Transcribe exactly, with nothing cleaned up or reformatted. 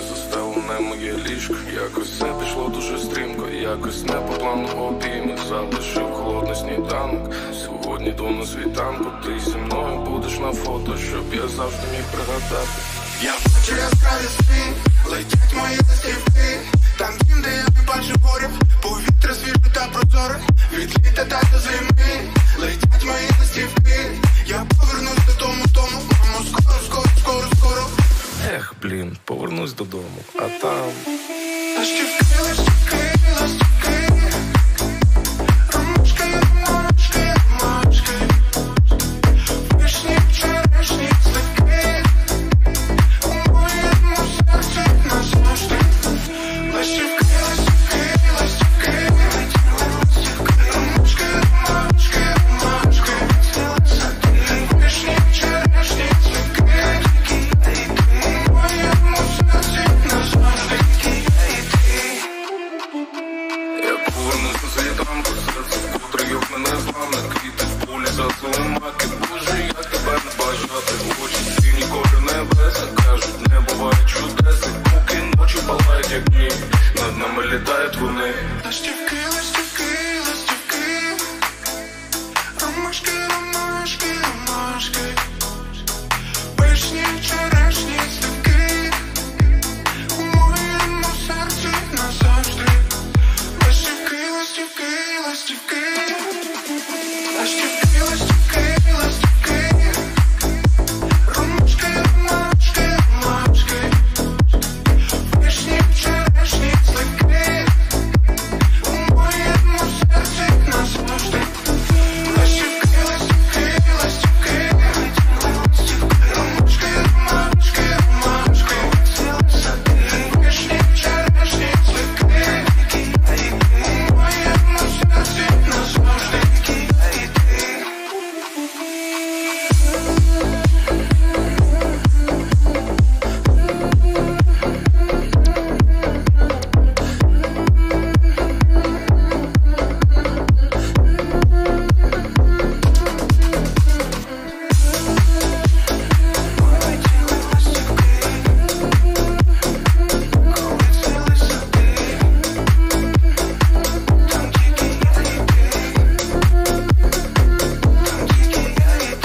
застелене моє ліжко. Якось все пішло дуже стрімко, якось не по плану обійми. Залишив холодний сніданок. Сьогодні йду на світанку. Ти зі мною будеш на фото, щоб я завжди міг пригадати. Я бачу яскраві сни, летять мої листівки. Там дім, де я не бачу горя, повітря свіже та прозоре. Від літа та до зими летять мої листівки. Я повернусь додому, тому, мамо, скоро, скоро, скоро, скоро. Ех, блін, повернусь додому, а там...